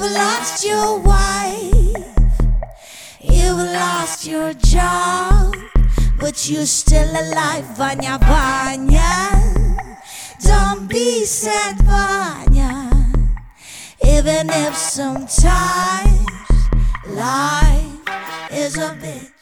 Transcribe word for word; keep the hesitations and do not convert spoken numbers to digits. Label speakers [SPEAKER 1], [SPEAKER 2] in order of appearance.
[SPEAKER 1] You've lost your wife, you've lost your job, but you're still alive, Vanya Vanya. Don't be sad, Vanya, even if sometimes life is a bit